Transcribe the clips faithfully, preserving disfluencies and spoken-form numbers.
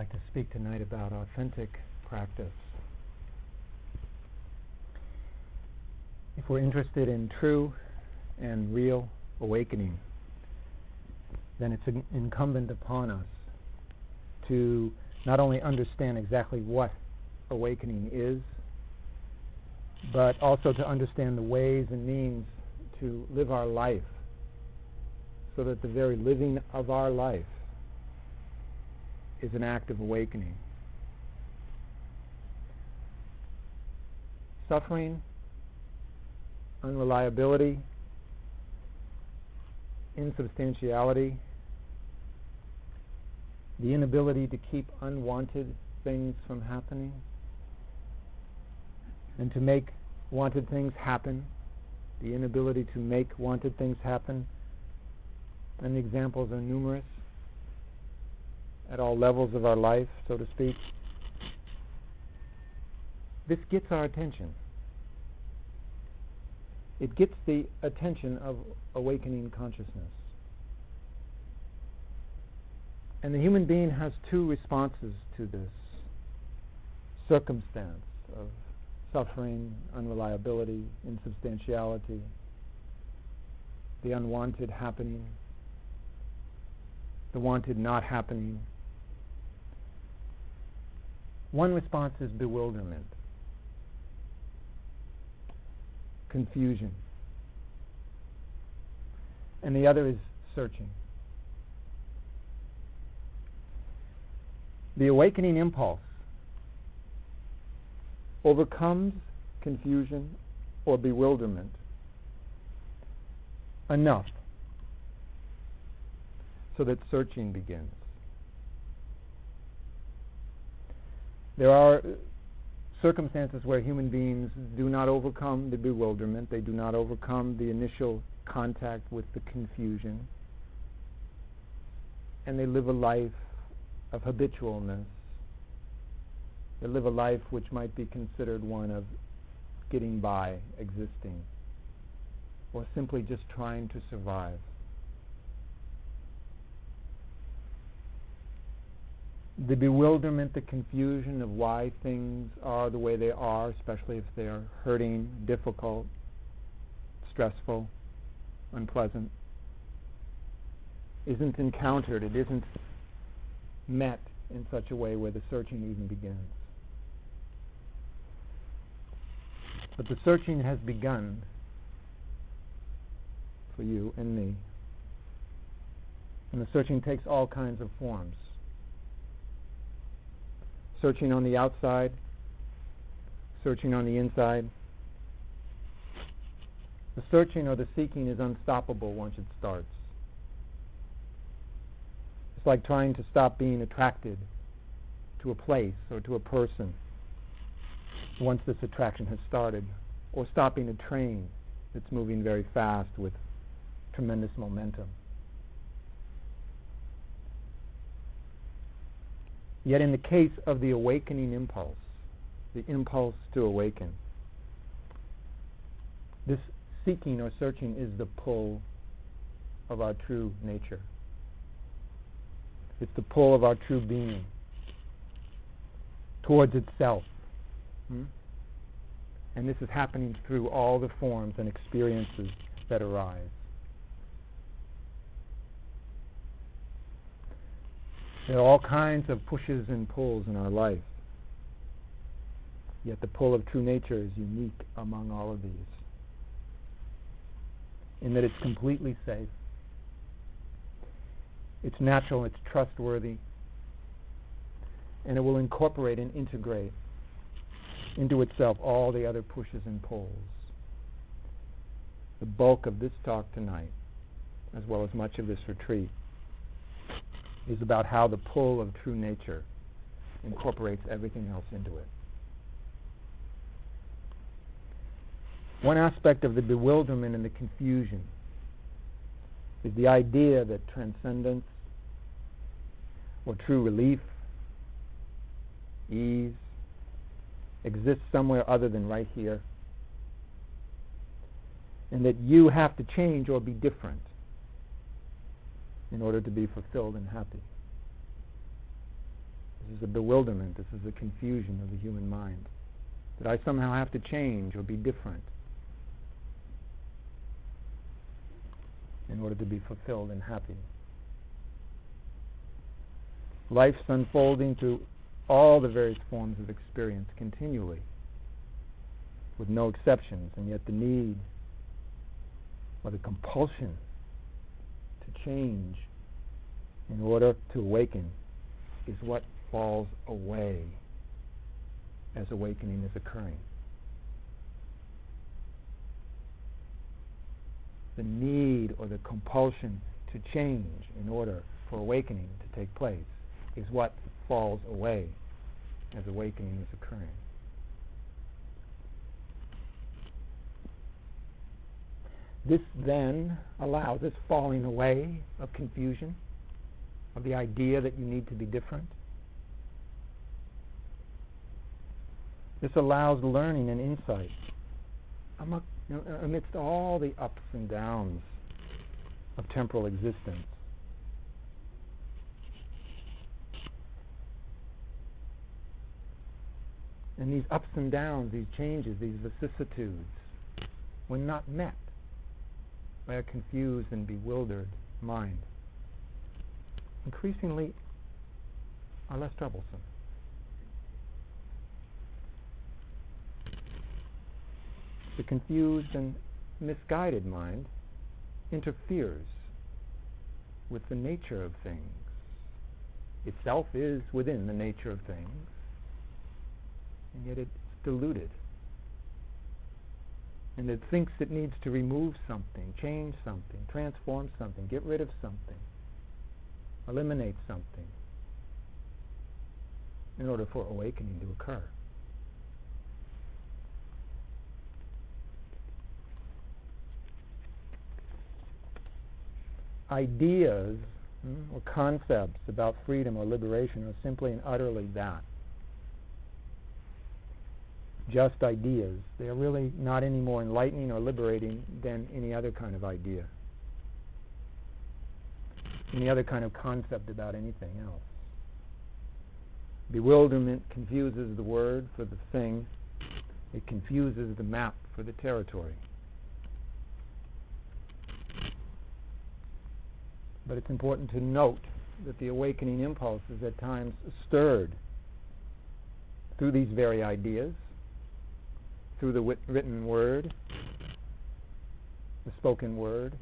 like to speak tonight about authentic practice. If we're interested in true and real awakening, then it's in- incumbent upon us to not only understand exactly what awakening is, but also to understand the ways and means to live our life so that the very living of our life is an act of awakening. Suffering, unreliability, insubstantiality, the inability to keep unwanted things from happening, and to make wanted things happen, the inability to make wanted things happen, and the examples are numerous at all levels of our life, so to speak. This gets our attention. It gets the attention of awakening consciousness. And the human being has two responses to this circumstance of suffering, unreliability, insubstantiality, the unwanted happening, the wanted not happening. One response is bewilderment, confusion, and the other is searching. The awakening impulse overcomes confusion or bewilderment enough so that searching begins. There are circumstances where human beings do not overcome the bewilderment, they do not overcome the initial contact with the confusion, and they live a life of habitualness. They live a life which might be considered one of getting by, existing, or simply just trying to survive. The bewilderment, the confusion of why things are the way they are, especially if they are hurting, difficult, stressful, unpleasant, isn't encountered, it isn't met in such a way where the searching even begins. But the searching has begun for you and me. And the searching takes all kinds of forms. Searching on the outside, searching on the inside. The searching or the seeking is unstoppable once it starts. It's like trying to stop being attracted to a place or to a person once this attraction has started, or stopping a train that's moving very fast with tremendous momentum. Yet in the case of the awakening impulse, the impulse to awaken, this seeking or searching is the pull of our true nature. It's the pull of our true being towards itself. Hmm? And this is happening through all the forms and experiences that arise. There are all kinds of pushes and pulls in our life. Yet the pull of true nature is unique among all of these, in that it's completely safe. It's natural, it's trustworthy, and it will incorporate and integrate into itself all the other pushes and pulls. The bulk of this talk tonight, as well as much of this retreat, is about how the pull of true nature incorporates everything else into it. One aspect of the bewilderment and the confusion is the idea that transcendence or true relief, ease, exists somewhere other than right here, and that you have to change or be different in order to be fulfilled and happy. is a bewilderment, this is a confusion of the human mind, that I somehow have to change or be different in order to be fulfilled and happy. Life's unfolding through all the various forms of experience continually, with no exceptions, and yet the need or the compulsion to change in order to awaken is what falls away as awakening is occurring. The need or the compulsion to change in order for awakening to take place is what falls away as awakening is occurring. This then allows this falling away of confusion, of the idea that you need to be different. This allows learning and insight amidst all the ups and downs of temporal existence. And these ups and downs, these changes, these vicissitudes, when not met by a confused and bewildered mind, increasingly are less troublesome. The confused and misguided mind interferes with the nature of things. Itself is within the nature of things, and yet it's deluded. And it thinks it needs to remove something, change something, transform something, get rid of something, eliminate something in order for awakening to occur. Ideas mm, or concepts about freedom or liberation are simply and utterly that. Just ideas. They are really not any more enlightening or liberating than any other kind of idea, any other kind of concept about anything else. Bewilderment confuses the word for the thing. It confuses the map for the territory. But it's important to note that the awakening impulse is at times stirred through these very ideas, through the wit- written word, the spoken word.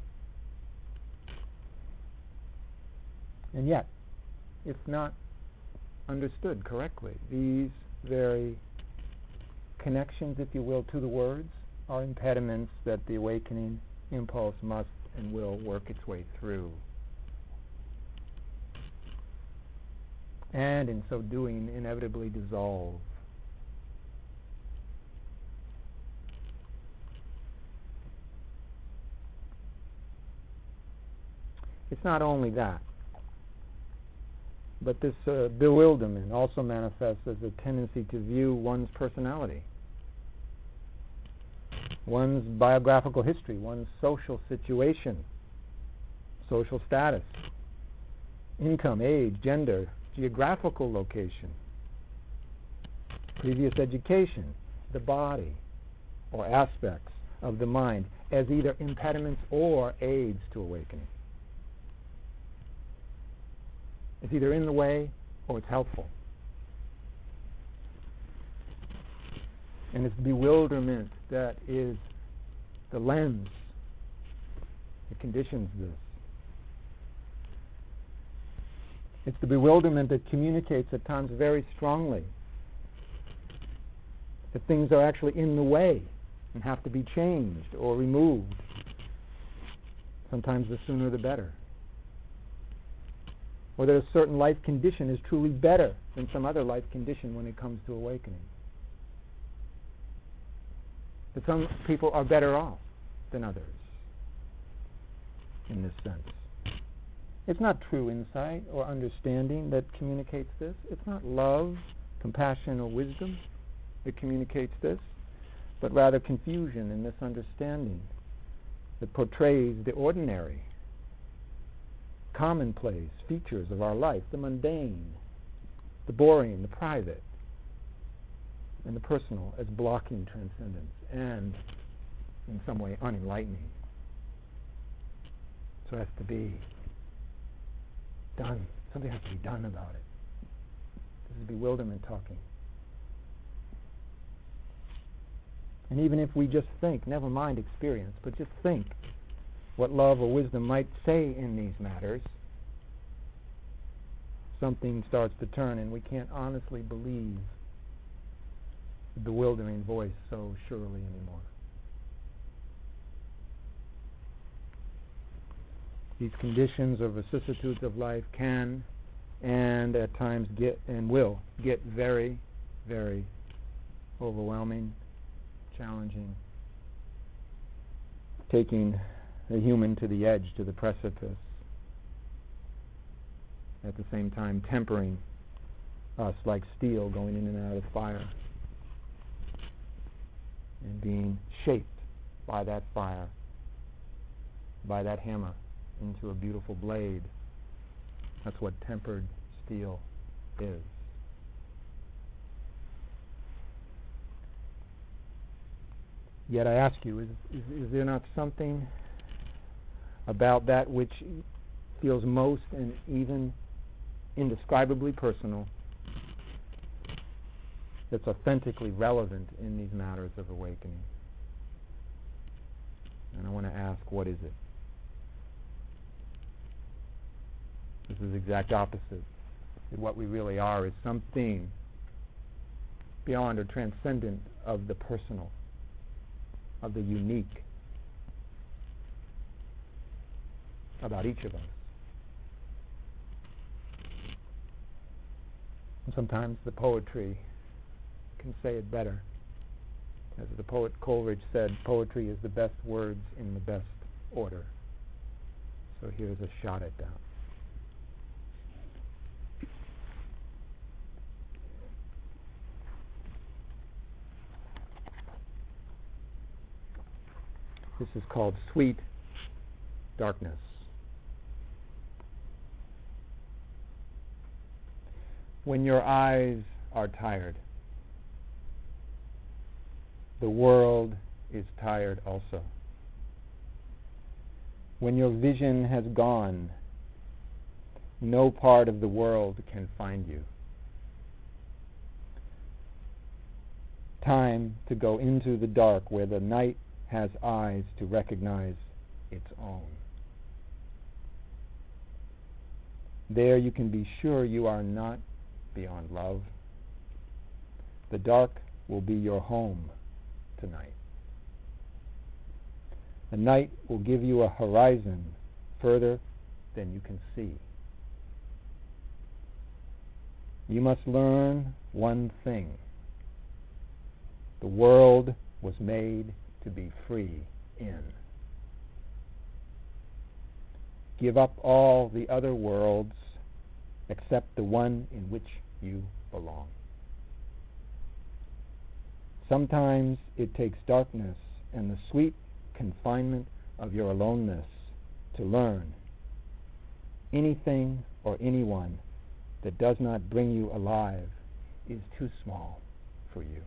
And yet, if not understood correctly, these very connections, if you will, to the words are impediments that the awakening impulse must and will work its way through. And in so doing, inevitably dissolve. It's not only that, but this uh, bewilderment also manifests as a tendency to view one's personality, one's biographical history, one's social situation, social status, income, age, gender, geographical location, previous education, the body, or aspects of the mind as either impediments or aids to awakening. It's either in the way or it's helpful. And it's bewilderment that is the lens that conditions this. It's the bewilderment that communicates at times very strongly that things are actually in the way and have to be changed or removed. Sometimes the sooner the better. Or that a certain life condition is truly better than some other life condition when it comes to awakening. That some people are better off than others in this sense. It's not true insight or understanding that communicates this. It's not love, compassion, or wisdom that communicates this, but rather confusion and misunderstanding that portrays the ordinary, commonplace features of our life, the mundane, the boring, the private, and the personal as blocking transcendence and in some way unenlightening. So it has to be done. Something has to be done about it. This is bewilderment talking. And even if we just think, never mind experience, but just think what love or wisdom might say in these matters, something starts to turn and we can't honestly believe the bewildering voice so surely anymore. These conditions or vicissitudes of life can and at times get and will get very, very overwhelming, challenging, taking the human to the edge, to the precipice, at the same time tempering us like steel going in and out of fire and being shaped by that fire, by that hammer, into a beautiful blade. That's what tempered steel is. Yet I ask you, is, is, is there not something about that which feels most and even indescribably personal that's authentically relevant in these matters of awakening? And I want to ask, what is it? This is the exact opposite. What we really are is something beyond or transcendent of the personal, of the unique, about each of us. And sometimes the poetry can say it better. As the poet Coleridge said, poetry is the best words in the best order. So here's a shot at that. This is called Sweet Darkness. When your eyes are tired, the world is tired also. When your vision has gone, no part of the world can find you. Time to go into the dark where the night has eyes to recognize its own. There you can be sure you are not beyond love. The dark will be your home tonight. The night will give you a horizon further than you can see. You must learn one thing. The world was made to be free in. Give up all the other worlds except the one in which you belong. Sometimes it takes darkness and the sweet confinement of your aloneness to learn anything or anyone that does not bring you alive is too small for you.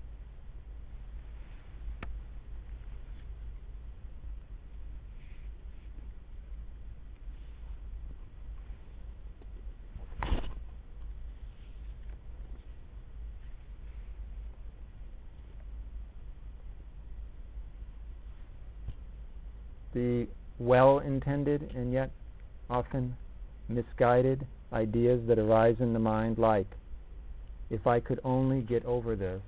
The well-intended and yet often misguided ideas that arise in the mind, like, if I could only get over this,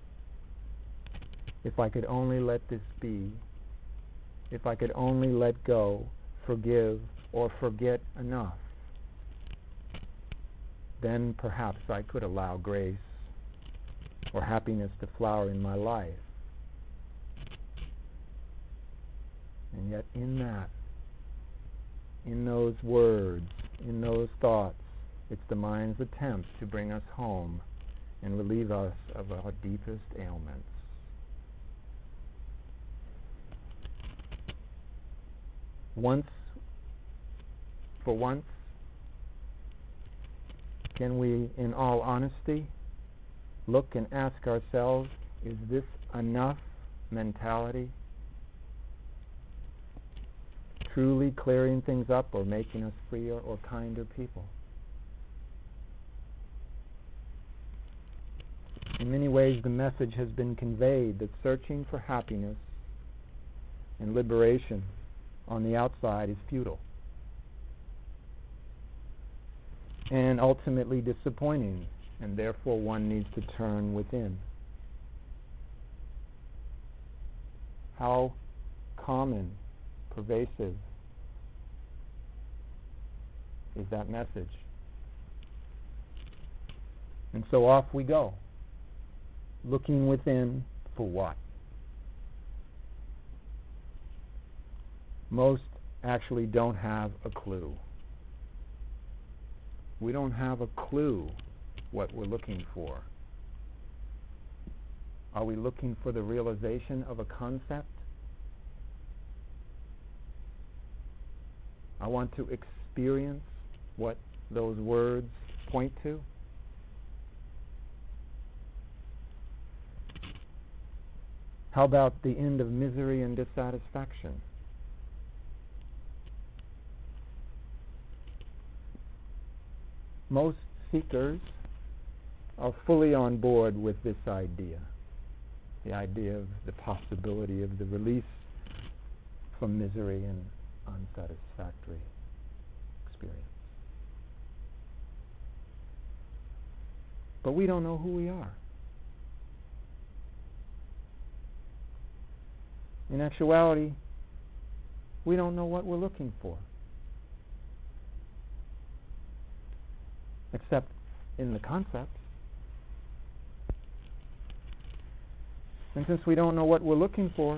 if I could only let this be, if I could only let go, forgive, or forget enough, then perhaps I could allow grace or happiness to flower in my life. And yet in that, in those words, in those thoughts, it's the mind's attempt to bring us home and relieve us of our deepest ailments. Once, for once, can we, in all honesty, look and ask ourselves, is this enough mentality? Truly clearing things up or making us freer or kinder people? In many ways, the message has been conveyed that searching for happiness and liberation on the outside is futile and ultimately disappointing, and therefore one needs to turn within. How common, pervasive is that message? And so off we go, looking within for what? Most actually don't have a clue. We don't have a clue what we're looking for. Are we looking for the realization of a concept? I want to experience what those words point to. How about the end of misery and dissatisfaction? Most seekers are fully on board with this idea, the idea of the possibility of the release from misery and unsatisfactory experience. But we don't know who we are. In actuality, we don't know what we're looking for, except in the concepts. And since we don't know what we're looking for,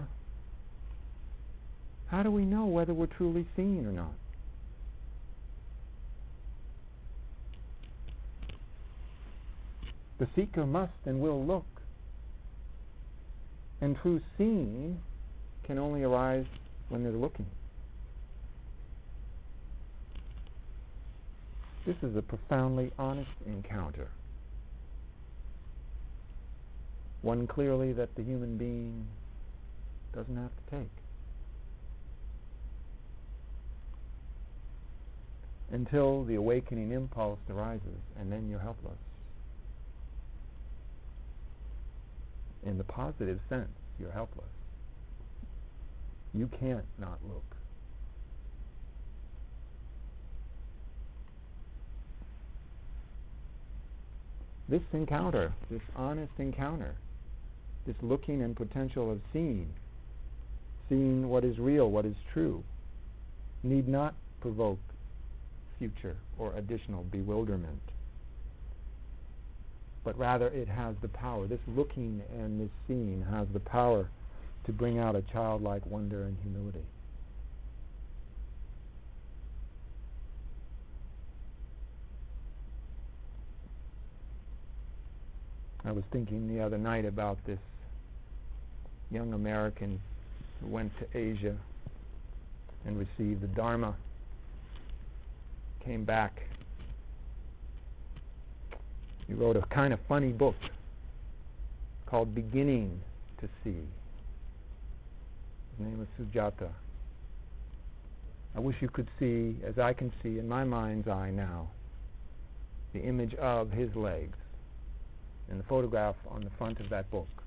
how do we know whether we're truly seeing or not? The seeker must and will look. And true seeing can only arise when they're looking. This is a profoundly honest encounter. One clearly that the human being doesn't have to take. Until the awakening impulse arises, and then you're helpless. In the positive sense, you're helpless. You can't not look. This encounter, this honest encounter, this looking and potential of seeing, seeing what is real, what is true, need not provoke future or additional bewilderment. But rather it has the power, this looking and this seeing has the power to bring out a childlike wonder and humility. I was thinking the other night about this young American who went to Asia and received the Dharma, came back. He wrote a kind of funny book called Beginning to See. His name was Sujata. I wish you could see, as I can see in my mind's eye now, the image of his legs in the photograph on the front of that book.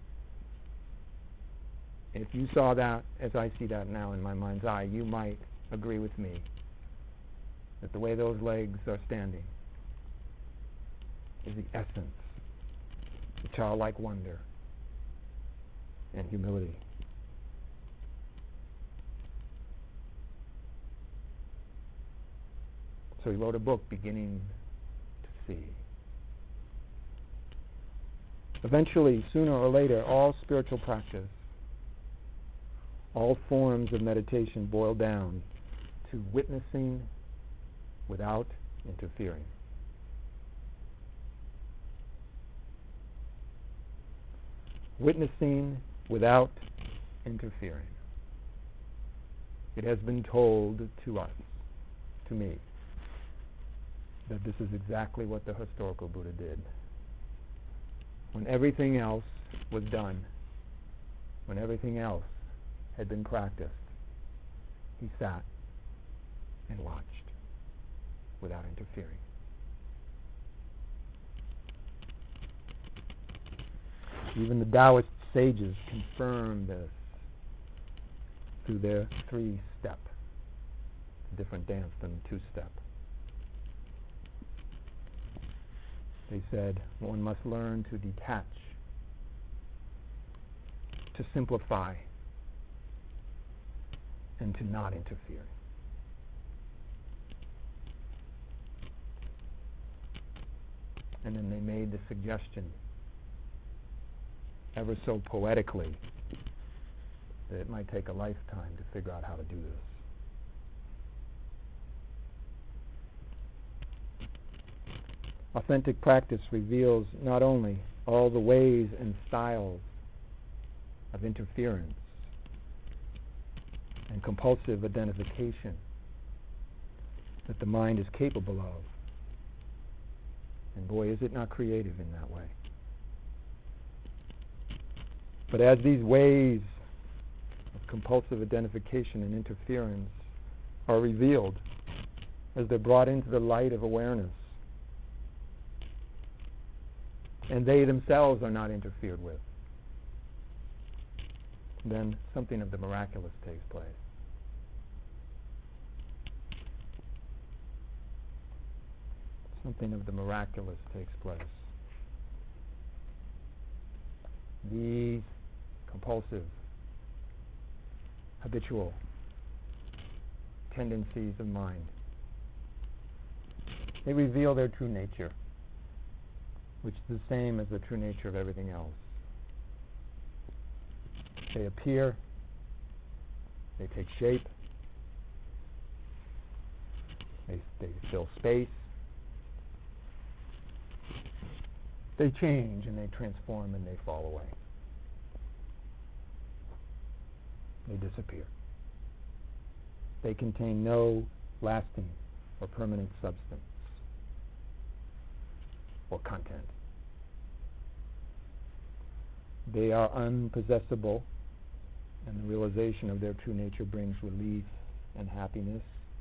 If you saw that as I see that now in my mind's eye, you might agree with me that the way those legs are standing is the essence, the childlike wonder and humility. So he wrote a book, Beginning to See. Eventually, sooner or later, all spiritual practice, all forms of meditation boil down to witnessing without interfering. Witnessing without interfering. It has been told to us, to me, that this is exactly what the historical Buddha did. When everything else was done, when everything else had been practiced, he sat and watched without interfering. Even the Taoist sages confirm this through their three-step, a different dance than the two-step. They said one must learn to detach, to simplify, and to not interfere. And then they made the suggestion, ever so poetically, that it might take a lifetime to figure out how to do this. Authentic practice reveals not only all the ways and styles of interference and compulsive identification that the mind is capable of, and boy, is it not creative in that way. But as these ways of compulsive identification and interference are revealed, as they're brought into the light of awareness, and they themselves are not interfered with, then something of the miraculous takes place. Something of the miraculous takes place. These compulsive, habitual tendencies of mind, they reveal their true nature, which is the same as the true nature of everything else. They appear, they take shape, they, they fill space, they change and they transform and they fall away. They disappear. They contain no lasting or permanent substance or content. They are unpossessable, and the realization of their true nature brings relief and happiness,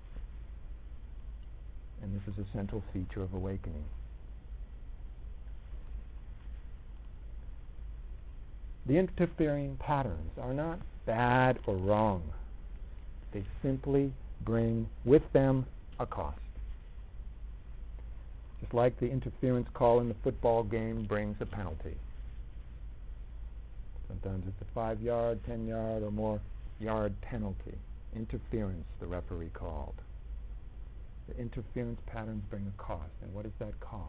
and this is a central feature of awakening. The interfering patterns are not bad or wrong. They simply bring with them a cost. Just like the interference call in the football game brings a penalty. Sometimes it's a five-yard, ten-yard, or more yard penalty. Interference, the referee called. The interference patterns bring a cost. And what is that cost?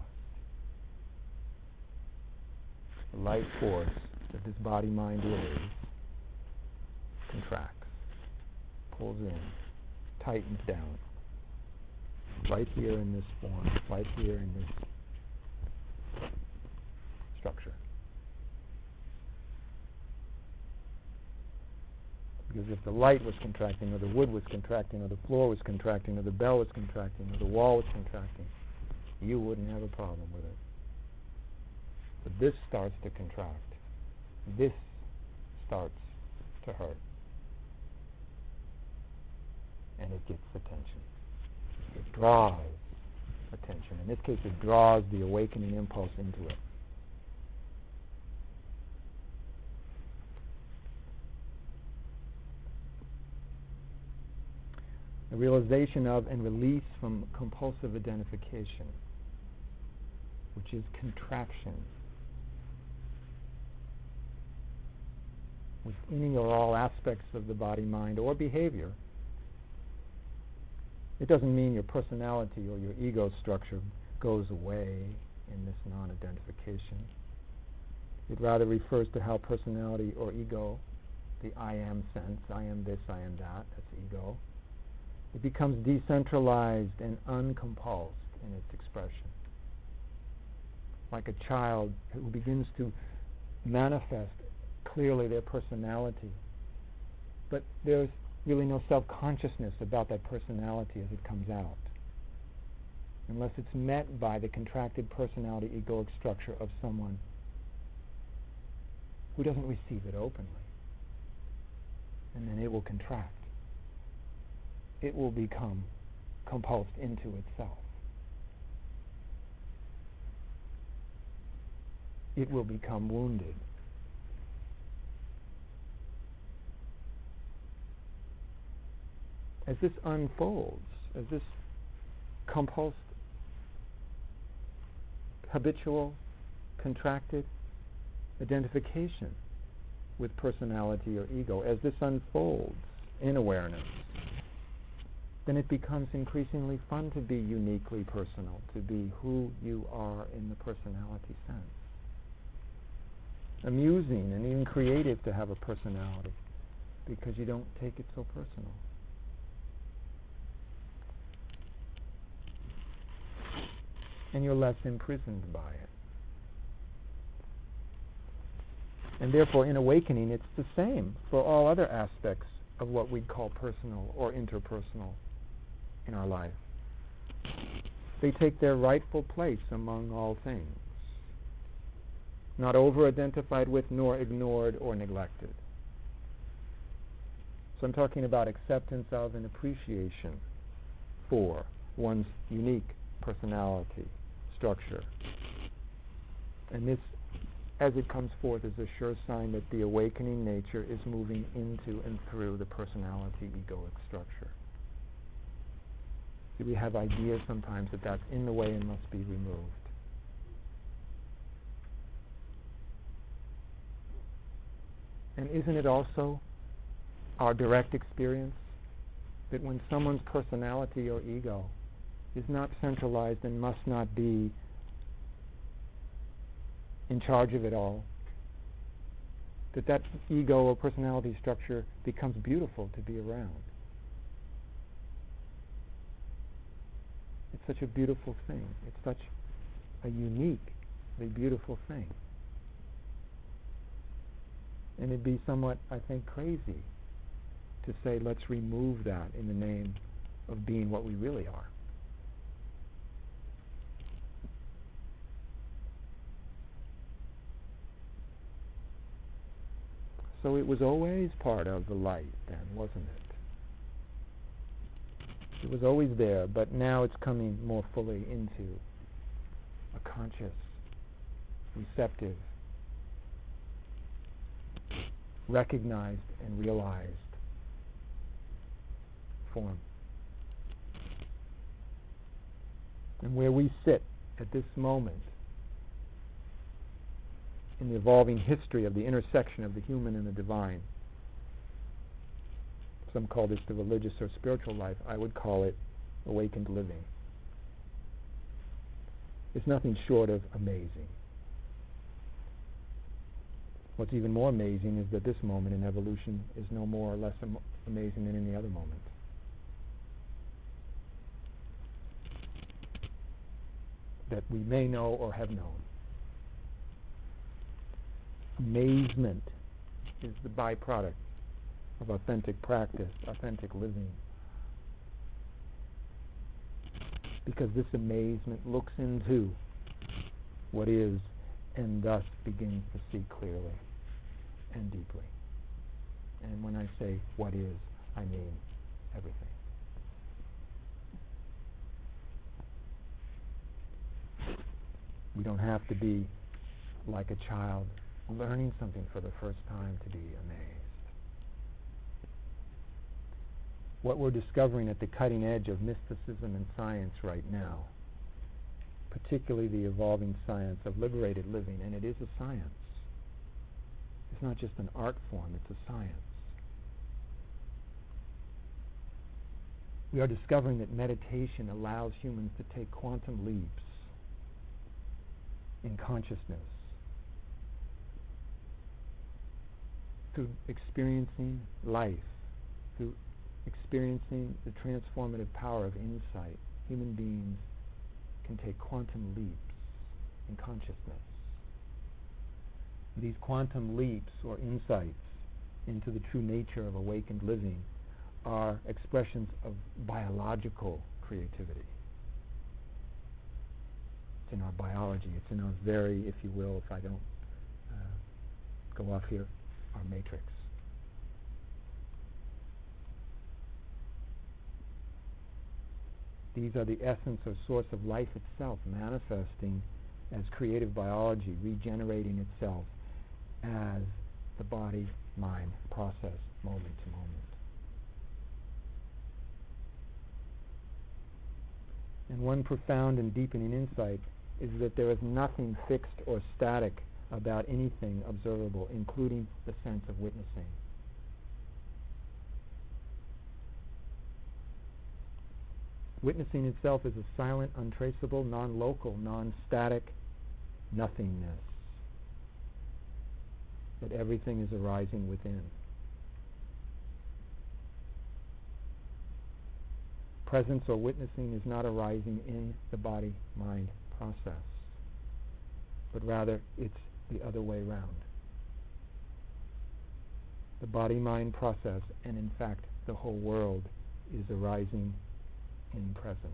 The life force that this body-mind is contracts, pulls in, tightens down. Right here in this form, right here in this structure. Because if the light was contracting, or the wood was contracting, or the floor was contracting, or the bell was contracting, or the wall was contracting, you wouldn't have a problem with it. But this starts to contract. This starts to hurt. And it gets attention. It draws attention. In this case, it draws the awakening impulse into it. The realization of and release from compulsive identification, which is contraction, with any or all aspects of the body, mind, or behavior. It doesn't mean your personality or your ego structure goes away in this non-identification. It rather refers to how personality or ego, the I am sense, I am this, I am that, that's ego, it becomes decentralized and uncompulsed in its expression. Like a child who begins to manifest clearly their personality, but there's really no self-consciousness about that personality as it comes out. unless it's met by the contracted personality egoic structure of someone who doesn't receive it openly. And then it will contract. It will become compulsed into itself. It will become wounded. As this unfolds, as this compulsed, habitual, contracted identification with personality or ego, as this unfolds in awareness, then it becomes increasingly fun to be uniquely personal, to be who you are in the personality sense. Amusing and even creative to have a personality, because you don't take it so personal. And you're less imprisoned by it. And therefore, in awakening, it's the same for all other aspects of what we'd call personal or interpersonal in our life. They take their rightful place among all things, not over-identified with, nor ignored or neglected. So I'm talking about acceptance of and appreciation for one's unique personality, structure. And this, as it comes forth, is a sure sign that the awakening nature is moving into and through the personality egoic structure. See, we have ideas sometimes that that's in the way and must be removed. And isn't it also our direct experience that when someone's personality or ego is not centralized and must not be in charge of it all, that that ego or personality structure becomes beautiful to be around? It's such a beautiful thing. It's such a uniquely beautiful thing. And it'd be somewhat, I think, crazy to say, let's remove that in the name of being what we really are. So it was always part of the light then, wasn't it? It was always there, but now it's coming more fully into a conscious, receptive, recognized and realized form. And where we sit at this moment in the evolving history of the intersection of the human and the divine, some call this the religious or spiritual life, I would call it awakened living. It's nothing short of amazing. What's even more amazing is that this moment in evolution is no more or less am- amazing than any other moment. That we may know or have known. Amazement is the byproduct of authentic practice, authentic living. Because this amazement looks into what is and thus begins to see clearly and deeply. And when I say what is, I mean everything. We don't have to be like a child learning something for the first time to be amazed. What we're discovering at the cutting edge of mysticism and science right now, particularly the evolving science of liberated living, and it is a science. It's not just an art form, it's a science. We are discovering that meditation allows humans to take quantum leaps in consciousness through experiencing life, through experiencing the transformative power of insight. Human beings can take quantum leaps in consciousness. These quantum leaps or insights into the true nature of awakened living are expressions of biological creativity. in our biology. It's in our very, if you will, if I don't uh, go off here, our matrix. These are the essence or source of life itself, manifesting as creative biology, regenerating itself as the body-mind process, moment to moment. And one profound and deepening insight is that there is nothing fixed or static about anything observable, including the sense of witnessing. Witnessing itself is a silent, untraceable, non-local, non-static nothingness. That everything is arising within. Presence or witnessing is not arising in the body-mind process, but rather it's the other way round. The body-mind process, and in fact the whole world, is arising in presence,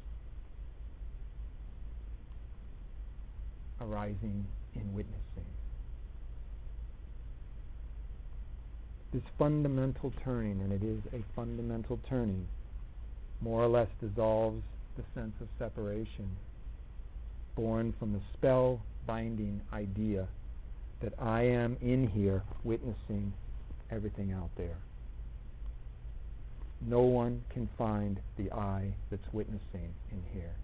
arising in witnessing. This fundamental turning, and it is a fundamental turning, more or less dissolves the sense of separation born from the spell-binding idea that I am in here witnessing everything out there. No one can find the I that's witnessing in here.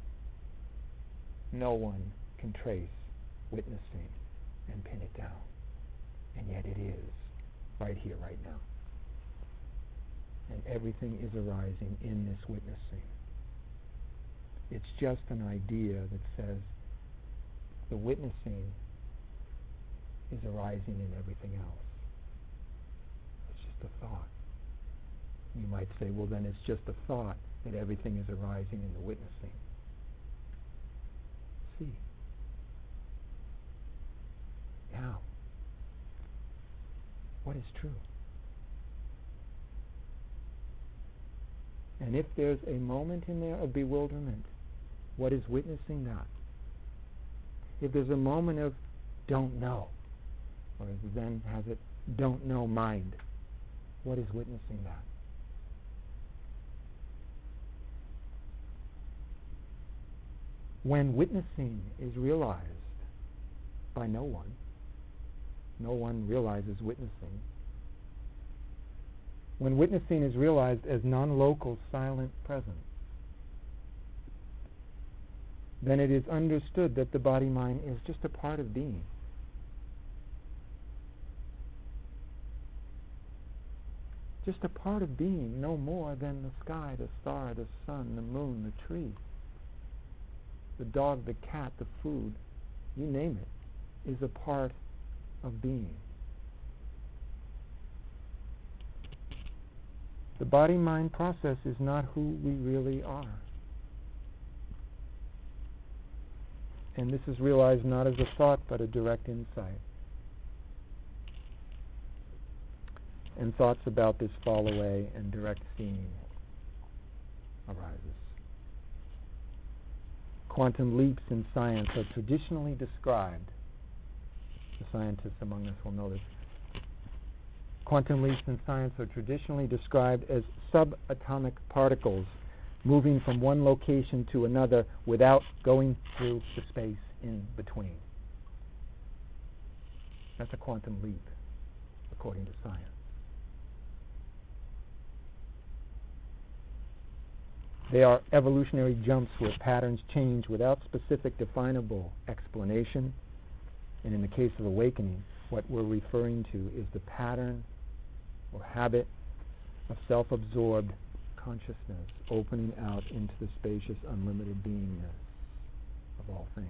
No one can trace witnessing and pin it down. And yet it is, right here, right now. And everything is arising in this witnessing. It's just an idea that says the witnessing is arising in everything else. It's just a thought. You might say, well, then it's just a thought that everything is arising in the witnessing. See. Now, what is true? And if there's a moment in there of bewilderment, what is witnessing that? If there's a moment of don't know, or as Zen has it, don't know mind, what is witnessing that? When witnessing is realized by no one, no one realizes witnessing. When witnessing is realized as non-local, silent presence, then it is understood that the body-mind is just a part of being. Just a part of being, no more than the sky, the star, the sun, the moon, the tree, the dog, the cat, the food, you name it, is a part of being. The body-mind process is not who we really are. And this is realized not as a thought, but a direct insight. And thoughts about this fall away, and direct seeing arises. Quantum leaps in science are traditionally described, the scientists among us will know this, quantum leaps in science are traditionally described as subatomic particles moving from one location to another without going through the space in between. That's a quantum leap, according to science. They are evolutionary jumps where patterns change without specific definable explanation. And in the case of awakening, what we're referring to is the pattern or habit of self-absorbed consciousness opening out into the spacious, unlimited beingness of all things.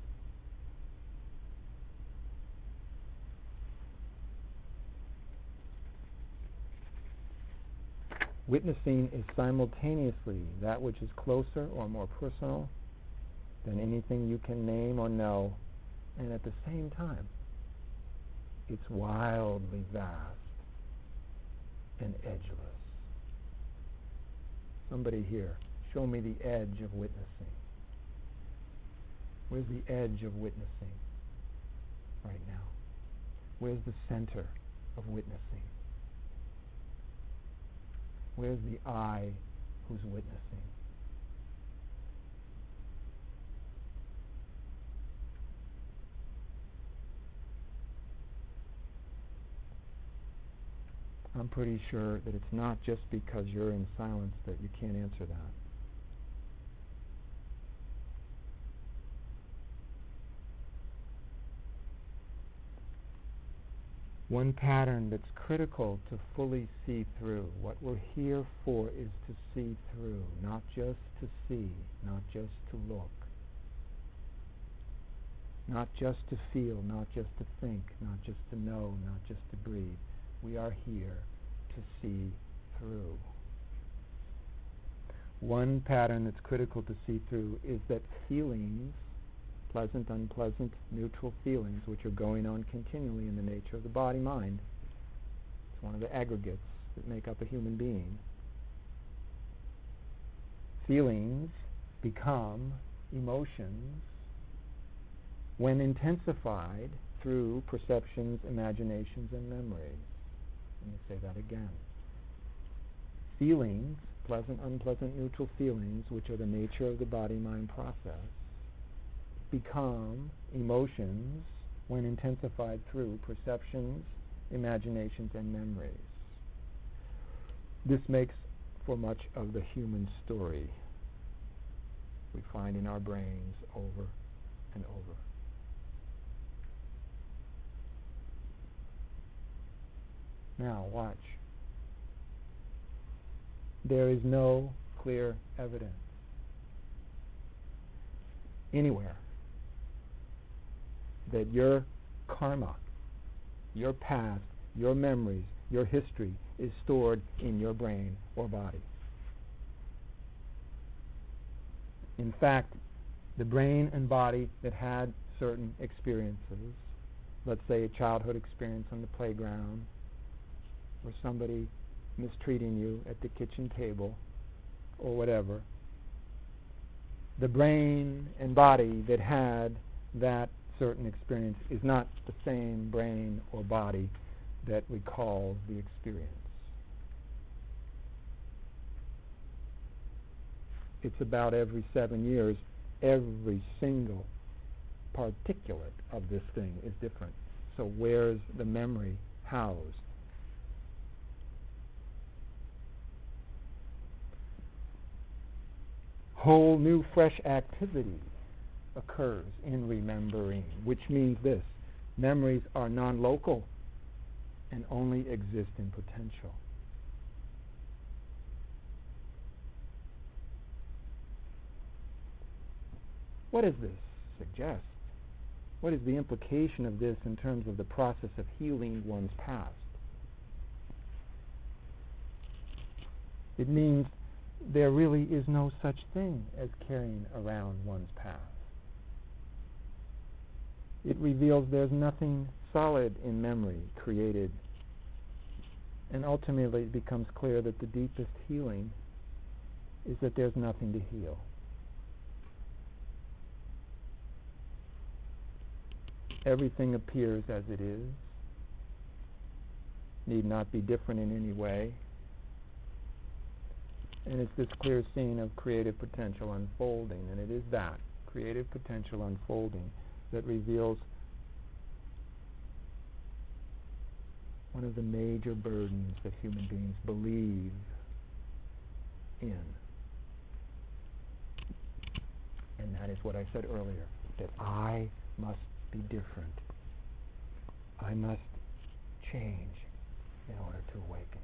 Witnessing is simultaneously that which is closer or more personal than anything you can name or know, and at the same time, it's wildly vast and edgeless. Somebody here, show me the edge of witnessing. Where's the edge of witnessing right now? Where's the center of witnessing? Where's the I who's witnessing? I'm pretty sure that it's not just because you're in silence that you can't answer that. One pattern that's critical to fully see through. What we're here for is to see through, not just to see, not just to look, not just to feel, not just to think, not just to know, not just to breathe. We are here to see through. One pattern that's critical to see through is that feelings, pleasant, unpleasant, neutral feelings, which are going on continually in the nature of the body-mind. It's one of the aggregates that make up a human being. Feelings become emotions when intensified through perceptions, imaginations, and memories. Let me say that again. Feelings, pleasant, unpleasant, neutral feelings, which are the nature of the body-mind process, become emotions when intensified through perceptions, imaginations, and memories. This makes for much of the human story we find in our brains over and over. Now, watch. There is no clear evidence anywhere that your karma, your past, your memories, your history is stored in your brain or body. In fact, the brain and body that had certain experiences, let's say a childhood experience on the playground, or somebody mistreating you at the kitchen table, or whatever, the brain and body that had that certain experience is not the same brain or body that we call the experience. It's about every seven years, every single particulate of this thing is different. So where's the memory housed? Whole new fresh activity occurs in remembering, which means this: memories are non-local and only exist in potential. What does this suggest? What is the implication of this in terms of the process of healing one's past? It means there really is no such thing as carrying around one's past. It reveals there's nothing solid in memory created, and ultimately it becomes clear that the deepest healing is that there's nothing to heal. Everything appears as it is, need not be different in any way, and it's this clear scene of creative potential unfolding, and it is that creative potential unfolding that reveals one of the major burdens that human beings believe in. And that is what I said earlier, that I must be different. I must change in order to awaken.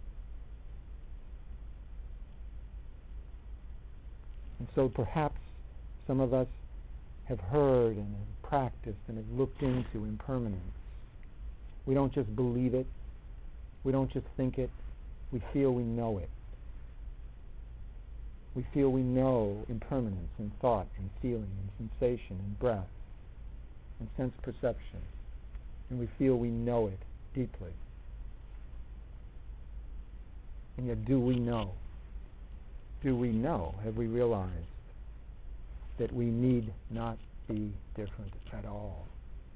And so perhaps some of us have heard and have practiced and have looked into impermanence. We don't just believe it. We don't just think it. We feel we know it. We feel we know impermanence in thought and feeling and sensation and breath and sense perception. And we feel we know it deeply. And yet, do we know? Do we know? Have we realized that we need not be different at all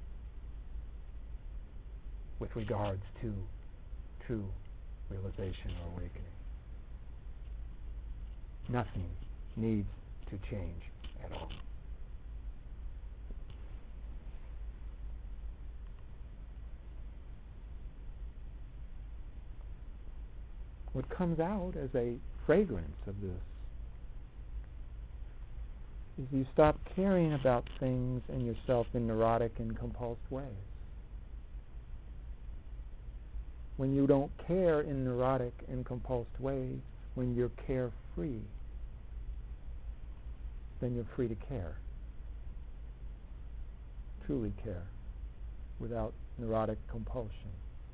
with regards to true realization or awakening. Nothing needs to change at all. What comes out as a fragrance of this is you stop caring about things and yourself in neurotic and compulsed ways. When you don't care in neurotic and compulsed ways, when you're carefree, then you're free to care. Truly care, without neurotic compulsion.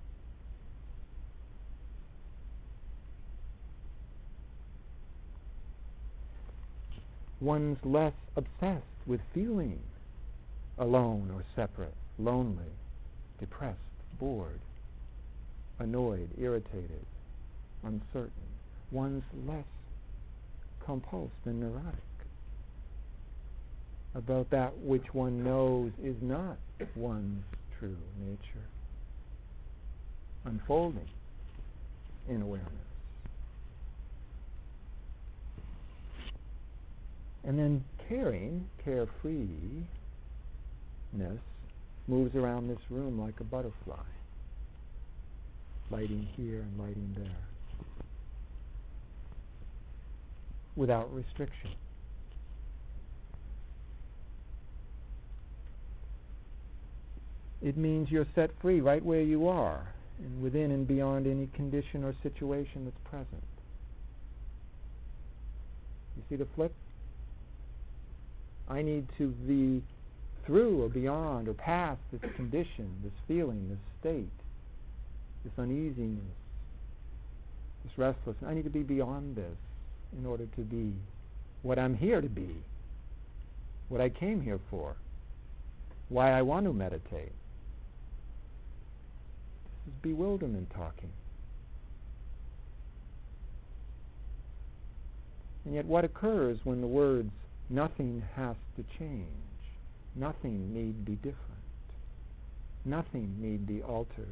One's less obsessed with feeling alone or separate, lonely, depressed, bored, annoyed, irritated, uncertain. One's less compulsed and neurotic about that which one knows is not one's true nature, unfolding in awareness. And then caring, carefreeness, moves around this room like a butterfly, lighting here and lighting there, without restriction. It means you're set free right where you are, and within and beyond any condition or situation that's present. You see the flip? I need to be through or beyond or past this condition, this feeling, this state, this uneasiness, this restlessness. I need to be beyond this in order to be what I'm here to be, what I came here for, why I want to meditate. This is bewilderment talking. And yet what occurs when the words nothing has to change, nothing need be different, nothing need be altered,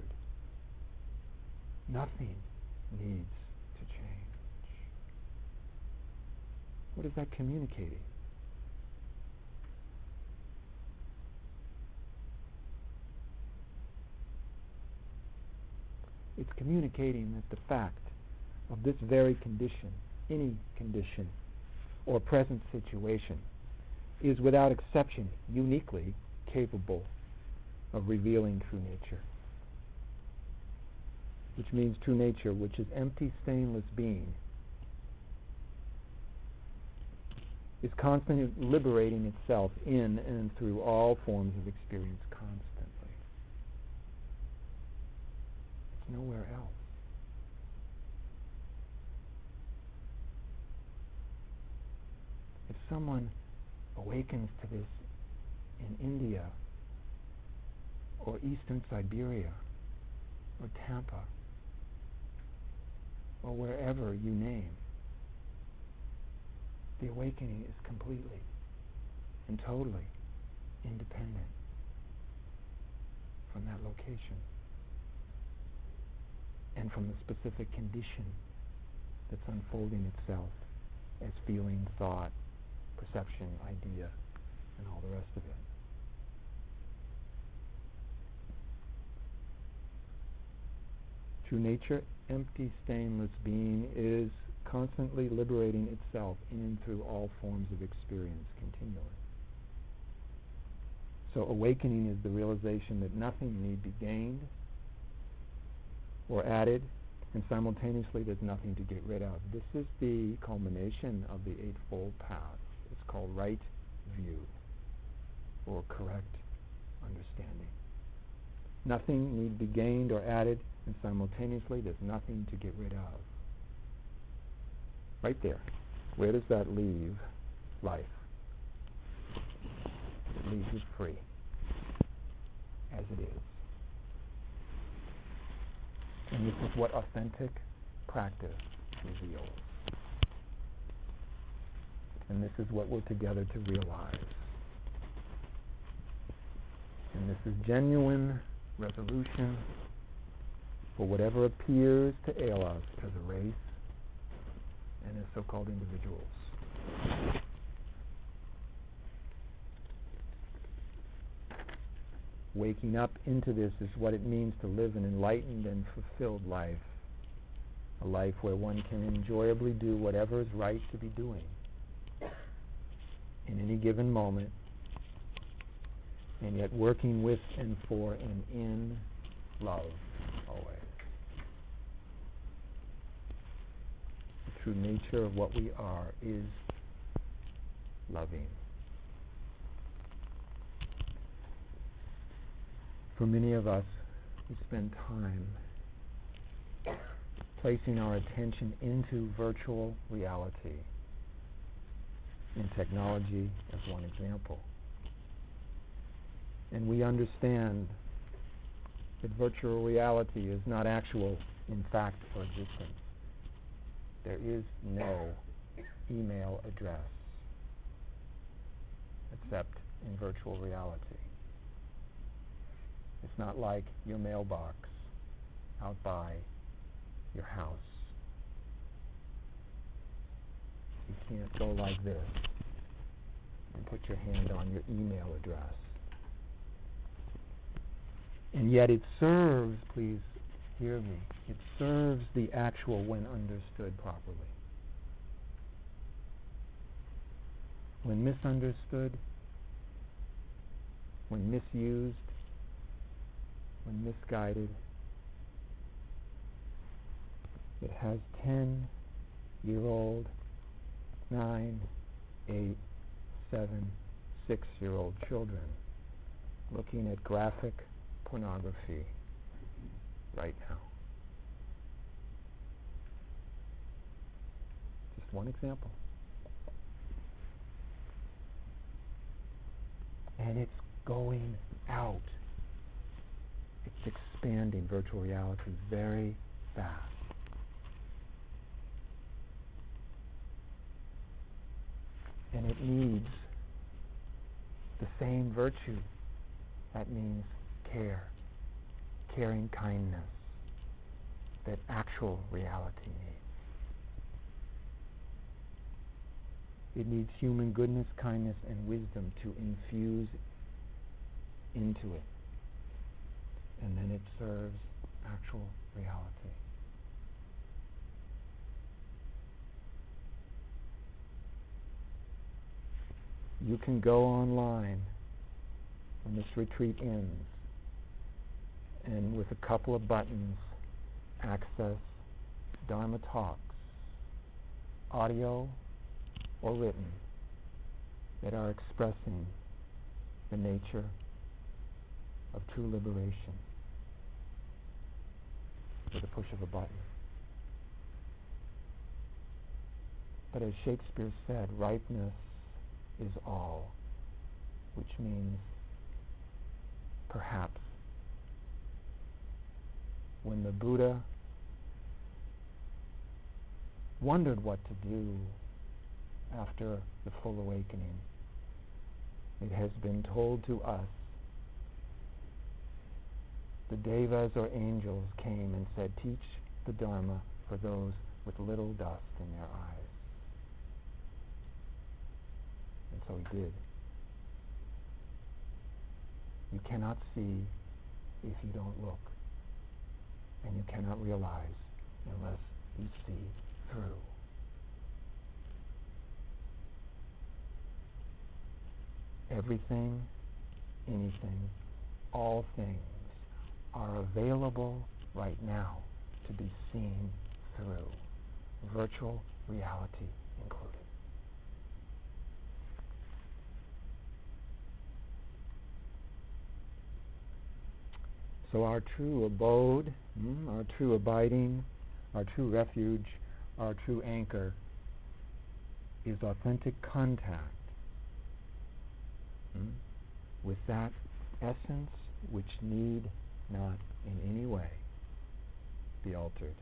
nothing needs to change? What is that communicating? It's communicating that the fact of this very condition, any condition, or present situation, is without exception uniquely capable of revealing true nature. Which means true nature, which is empty, stainless being, is constantly liberating itself in and through all forms of experience constantly. It's nowhere else. If someone awakens to this in India or Eastern Siberia or Tampa or wherever you name, the awakening is completely and totally independent from that location and from the specific condition that's unfolding itself as feeling, thought, perception, idea, and all the rest of it. True nature, empty, stainless being, is constantly liberating itself in and through all forms of experience continually. So awakening is the realization that nothing need be gained or added, and simultaneously there's nothing to get rid of. This is the culmination of the Eightfold Path. It's called right view, or correct understanding. Nothing need be gained or added, and simultaneously there's nothing to get rid of. Right there. Where does that leave life? It leaves you free, as it is. And this is what authentic practice reveals. And this is what we're together to realize. And this is genuine resolution for whatever appears to ail us as a race and as so-called individuals. Waking up into this is what it means to live an enlightened and fulfilled life. A life where one can enjoyably do whatever is right to be doing in any given moment, and yet working with and for and in love always. The true nature of what we are is loving. For many of us, we spend time placing our attention into virtual reality, in technology as one example. And we understand that virtual reality is not actual in fact or existence. There is no email address except in virtual reality. It's not like your mailbox out by your house. You can't go like this and put your hand on your email address. And yet it serves, please hear me, it serves the actual when understood properly. When misunderstood, when misused, when misguided, it has ten-year-old, nine, eight, seven, six-year-old children looking at graphic pornography right now. Just one example. And it's going out. It's expanding virtual reality very fast. And it needs the same virtue. That means care, caring kindness that actual reality needs. It needs human goodness, kindness, and wisdom to infuse into it. And then it serves actual reality. You can go online when this retreat ends and with a couple of buttons access Dharma talks, audio or written, that are expressing the nature of true liberation with a push of a button. But as Shakespeare said, ripeness is all, which means perhaps when the Buddha wondered what to do after the full awakening, it has been told to us the devas or angels came and said, teach the Dharma for those with little dust in their eyes. And so he did. You cannot see if you don't look. And you cannot realize unless you see through. Everything, anything, all things are available right now to be seen through, virtual reality included. So our true abode, mm, our true abiding, our true refuge, our true anchor is authentic contact mm, with that essence which need not in any way be altered.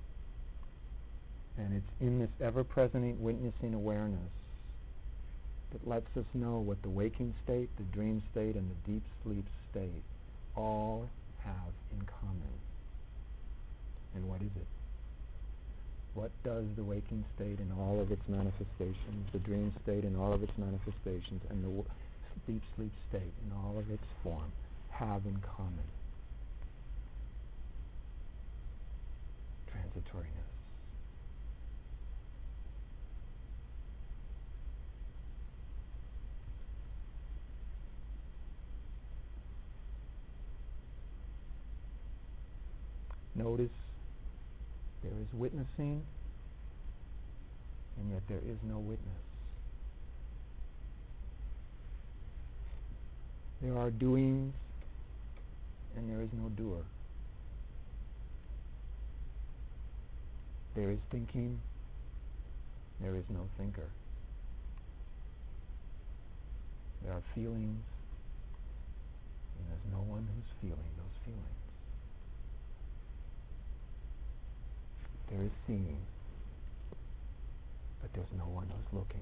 And it's in this ever-present witnessing awareness that lets us know what the waking state, the dream state, and the deep sleep state all have in common. And what is it? What does the waking state in all of its manifestations, the dream state in all of its manifestations, and the w- deep sleep state in all of its form have in common? Transitoriness. Notice there is witnessing, and yet there is no witness. There are doings, and there is no doer. There is thinking, there is no thinker. There are feelings, and there's no one who's feeling those feelings. There is seeing, but there's no one who's looking.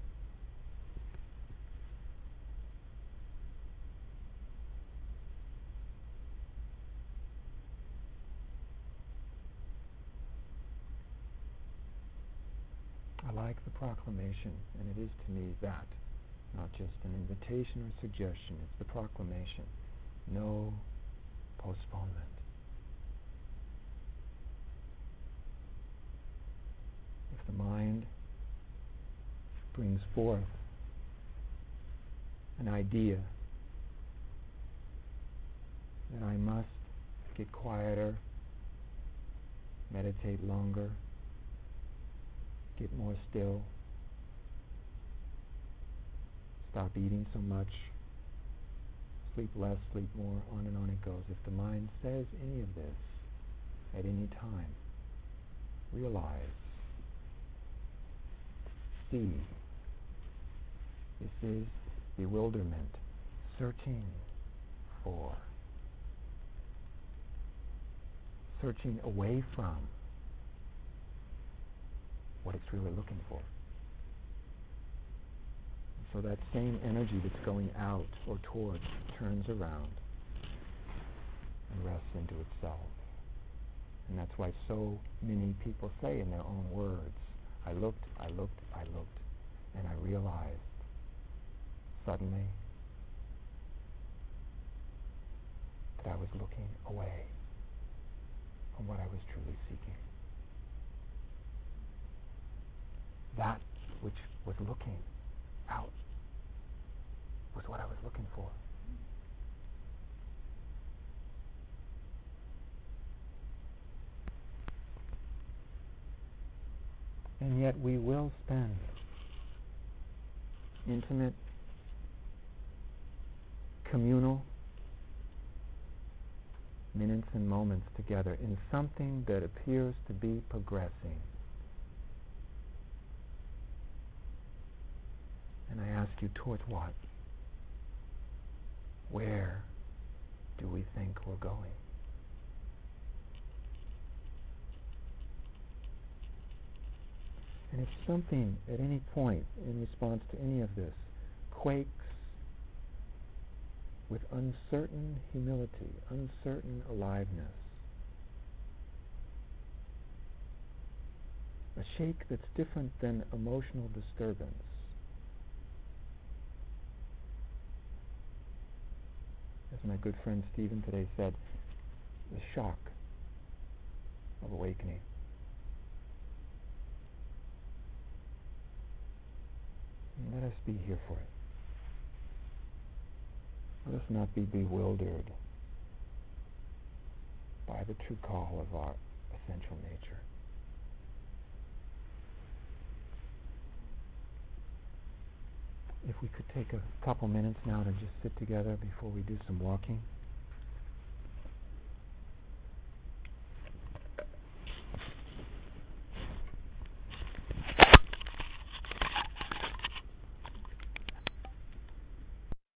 I like the proclamation, and it is to me that, not just an invitation or suggestion, it's the proclamation. No postponement. If the mind brings forth an idea that I must get quieter, meditate longer, get more still, stop eating so much, sleep less, sleep more, on and on it goes. If the mind says any of this at any time, realize, see, this is bewilderment, searching for, searching away from what it's really looking for. So that same energy that's going out or towards turns around and rests into itself. And that's why so many people say in their own words, I looked, I looked, I looked, and I realized suddenly that I was looking away from what I was truly seeking. That which was looking out was what I was looking for. And yet we will spend intimate, communal minutes and moments together in something that appears to be progressing. And I ask you, towards what? Where do we think we're going? And if something at any point in response to any of this quakes with uncertain humility, uncertain aliveness, a shake that's different than emotional disturbance, as my good friend Stephen today said, the shock of awakening. And let us be here for it. Let us not be bewildered by the true call of our essential nature. If we could take a couple minutes now to just sit together before we do some walking.